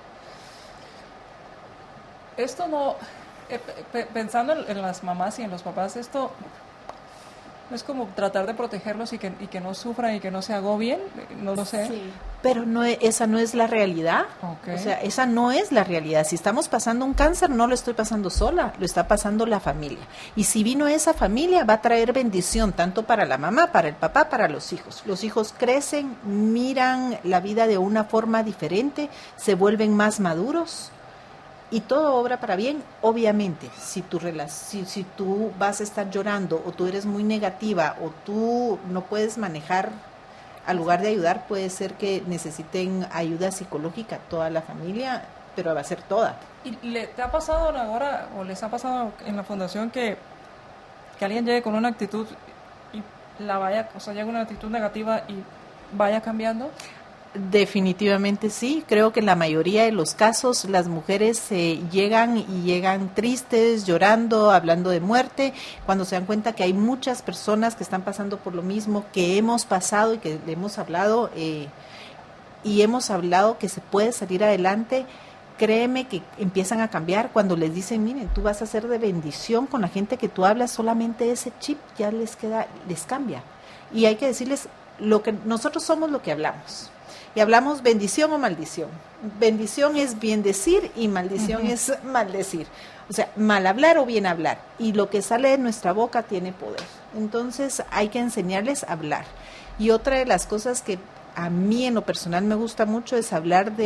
Esto no... pensando en las mamás y en los papás, esto no es como tratar de protegerlos y que no sufran y que no se agobien, no lo sé. Sí, pero esa no es la realidad. Okay. O sea, esa no es la realidad. Si estamos pasando un cáncer, no lo estoy pasando sola, lo está pasando la familia. Y si vino esa familia, va a traer bendición tanto para la mamá, para el papá, para los hijos. Los hijos crecen, miran la vida de una forma diferente, se vuelven más maduros. Y todo obra para bien, obviamente. Si tú vas a estar llorando o tú eres muy negativa o tú no puedes manejar, al lugar de ayudar, puede ser que necesiten ayuda psicológica toda la familia, pero va a ser toda. ¿Y te ha pasado ahora o les ha pasado en la fundación que alguien llegue con una actitud y llegue una actitud negativa y vaya cambiando? Definitivamente sí, creo que en la mayoría de los casos las mujeres llegan tristes, llorando, hablando de muerte, cuando se dan cuenta que hay muchas personas que están pasando por lo mismo que hemos pasado y que le hemos hablado y hemos hablado que se puede salir adelante. Créeme que empiezan a cambiar cuando les dicen, miren, tú vas a ser de bendición con la gente que tú hablas, solamente ese chip ya les cambia. Y hay que decirles, nosotros somos lo que hablamos. Y hablamos bendición o maldición. Bendición es bien decir y maldición es maldecir. O sea, mal hablar o bien hablar. Y lo que sale de nuestra boca tiene poder. Entonces hay que enseñarles a hablar. Y otra de las cosas que a mí en lo personal me gusta mucho es hablar de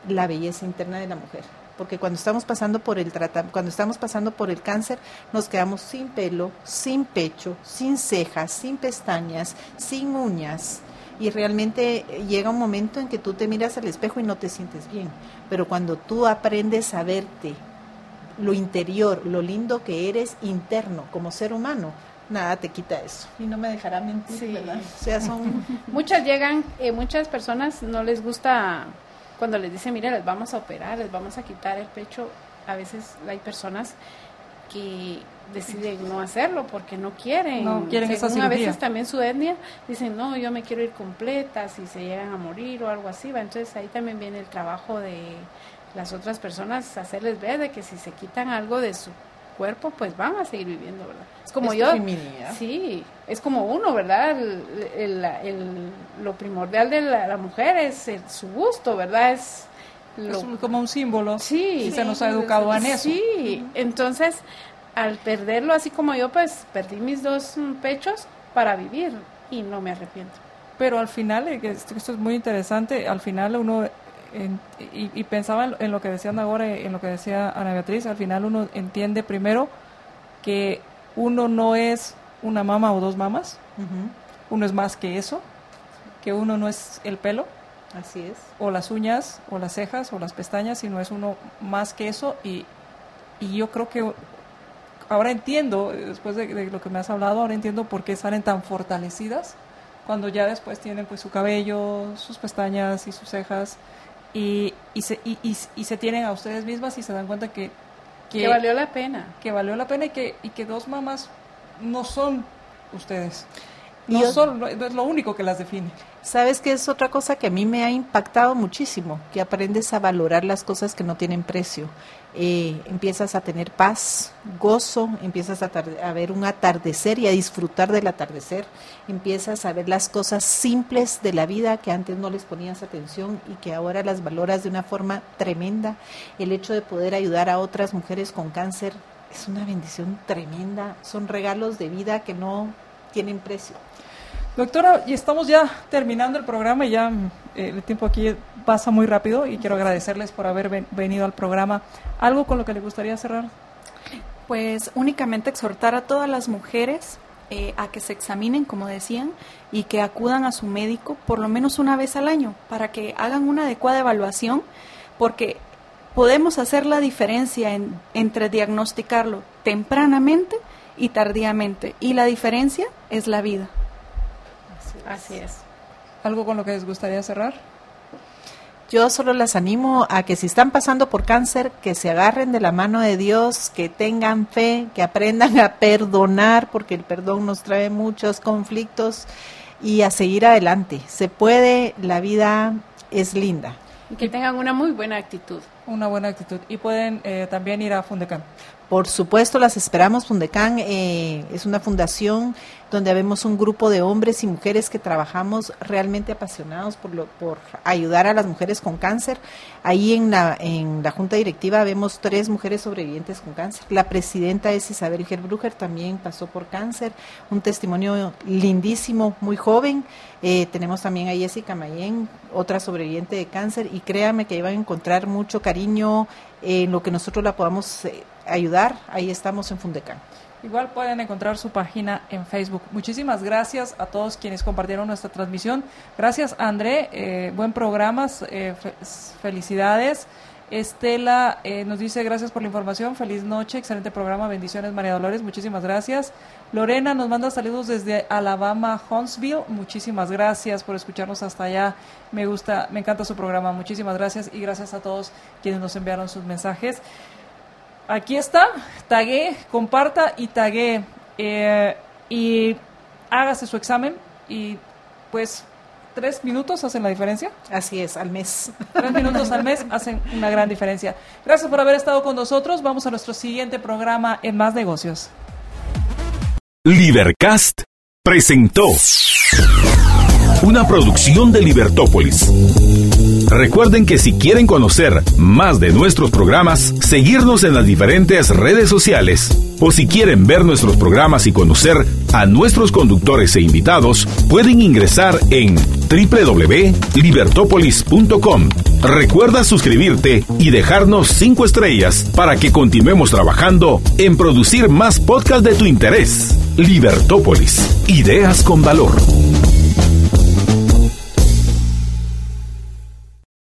la belleza interna de la mujer. Porque cuando estamos pasando por el cáncer, nos quedamos sin pelo, sin pecho, sin cejas, sin pestañas, sin uñas. Y realmente llega un momento en que tú te miras al espejo y no te sientes bien. Pero cuando tú aprendes a verte, lo interior, lo lindo que eres interno como ser humano, nada te quita eso. Y no me dejará mentir, sí, ¿verdad? O sea, muchas personas no les gusta cuando les dicen, mira, les vamos a operar, les vamos a quitar el pecho. A veces hay personas que deciden no hacerlo porque no quieren esa cirugía. A veces también su etnia dicen, no, yo me quiero ir completa, si se llegan a morir o algo así, ¿va? Entonces ahí también viene el trabajo de las otras personas, hacerles ver de que si se quitan algo de su cuerpo, pues van a seguir viviendo, ¿verdad? Es como yo, sí, es como uno, ¿verdad? Lo primordial de la mujer es su gusto, ¿verdad? Es como un símbolo. Sí, y se nos ha educado en eso. Sí, entonces al perderlo, así como yo, pues perdí mis 2 pechos para vivir y no me arrepiento. Pero al final, esto es muy interesante, al final uno, y pensaba en lo que decían ahora, en lo que decía Ana Beatriz, al final uno entiende primero que uno no es una mama o 2 mamas, uno es más que eso, que uno no es el pelo, así es, o las uñas, o las cejas, o las pestañas, sino es uno más que eso, y yo creo que ahora entiendo, después de lo que me has hablado, ahora entiendo por qué salen tan fortalecidas cuando ya después tienen pues su cabello, sus pestañas y sus cejas, y se tienen a ustedes mismas y se dan cuenta que valió la pena. Que valió la pena y que 2 mamás no son ustedes. No es lo único que las define. ¿Sabes qué es otra cosa que a mí me ha impactado muchísimo? Que aprendes a valorar las cosas que no tienen precio. Empiezas a tener paz, gozo, empiezas a ver un atardecer y a disfrutar del atardecer. Empiezas a ver las cosas simples de la vida que antes no les ponías atención y que ahora las valoras de una forma tremenda. El hecho de poder ayudar a otras mujeres con cáncer es una bendición tremenda. Son regalos de vida que no tienen precio. Doctora, y estamos ya terminando el programa y ya el tiempo aquí pasa muy rápido y quiero agradecerles por haber venido al programa. ¿Algo con lo que le gustaría cerrar? Pues únicamente exhortar a todas las mujeres a que se examinen, como decían, y que acudan a su médico por lo menos una vez al año para que hagan una adecuada evaluación, porque podemos hacer la diferencia entre diagnosticarlo tempranamente y tardíamente, y la diferencia es la vida. Así es. ¿Algo con lo que les gustaría cerrar? Yo solo las animo a que si están pasando por cáncer, que se agarren de la mano de Dios, que tengan fe, que aprendan a perdonar, porque el perdón nos trae muchos conflictos, y a seguir adelante. Se puede, la vida es linda. Y que tengan una muy buena actitud. Una buena actitud. Y pueden también ir a Fundecán. Por supuesto, las esperamos. Fundecán es una fundación donde habemos un grupo de hombres y mujeres que trabajamos realmente apasionados por ayudar a las mujeres con cáncer. Ahí en la junta directiva vemos 3 mujeres sobrevivientes con cáncer. La presidenta es Isabel Gerbrucher, también pasó por cáncer, un testimonio lindísimo, muy joven. Tenemos también a Jessica Mayén, otra sobreviviente de cáncer, y créanme que van a encontrar mucho cariño en lo que nosotros la podamos ayudar. Ahí estamos en Fundecán. Igual pueden encontrar su página en Facebook. Muchísimas gracias a todos quienes compartieron nuestra transmisión. Gracias, André. Buen programa. Felicidades. Estela nos dice gracias por la información. Feliz noche. Excelente programa. Bendiciones, María Dolores. Muchísimas gracias. Lorena nos manda saludos desde Alabama, Huntsville. Muchísimas gracias por escucharnos hasta allá. Me encanta su programa. Muchísimas gracias y gracias a todos quienes nos enviaron sus mensajes. Aquí está, tagué, comparta y tagué y hágase su examen y pues 3 minutos hacen la diferencia. Así es, al mes. 3 minutos al mes hacen una gran diferencia. Gracias por haber estado con nosotros. Vamos a nuestro siguiente programa en Más Negocios. Libercast presentó una producción de Libertópolis. Recuerden que si quieren conocer más de nuestros programas, seguirnos en las diferentes redes sociales. O si quieren ver nuestros programas y conocer a nuestros conductores e invitados, pueden ingresar en www.libertopolis.com. Recuerda suscribirte y dejarnos 5 estrellas para que continuemos trabajando en producir más podcasts de tu interés. Libertópolis, ideas con valor.